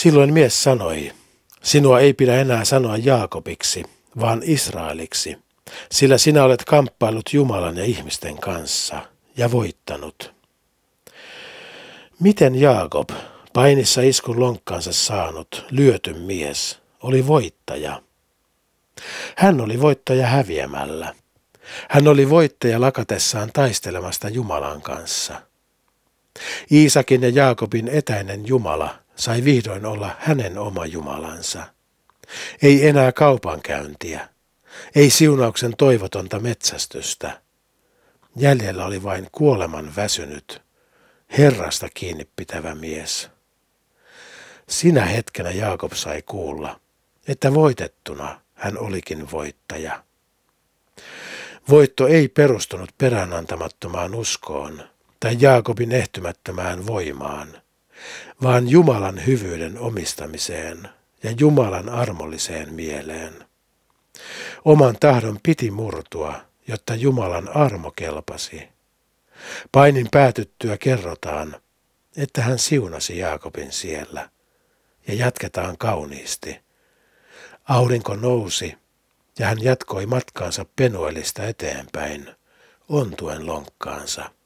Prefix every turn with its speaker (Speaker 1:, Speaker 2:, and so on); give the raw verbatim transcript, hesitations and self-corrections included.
Speaker 1: Silloin mies sanoi, sinua ei pidä enää sanoa Jaakobiksi, vaan Israeliksi, sillä sinä olet kamppailut Jumalan ja ihmisten kanssa ja voittanut. Miten Jaakob, painissa iskun lonkkaansa saanut, lyöty mies, oli voittaja? Hän oli voittaja häviämällä. Hän oli voittaja lakatessaan taistelemasta Jumalan kanssa. Iisakin ja Jaakobin etäinen Jumala sai vihdoin olla hänen oma Jumalansa. Ei enää kaupankäyntiä, ei siunauksen toivotonta metsästystä. Jäljellä oli vain kuoleman väsynyt, Herrasta kiinni pitävä mies. Sinä hetkenä Jaakob sai kuulla, että voitettuna hän olikin voittaja. Voitto ei perustunut peräänantamattomaan uskoon tai Jaakobin ehtymättömään voimaan, vaan Jumalan hyvyyden omistamiseen ja Jumalan armolliseen mieleen. Oman tahdon piti murtua, jotta Jumalan armo kelpasi. Painin päätyttyä kerrotaan, että hän siunasi Jaakobin siellä, ja jatketaan kauniisti. Aurinko nousi, ja hän jatkoi matkaansa Penuelista eteenpäin, ontuen lonkkaansa.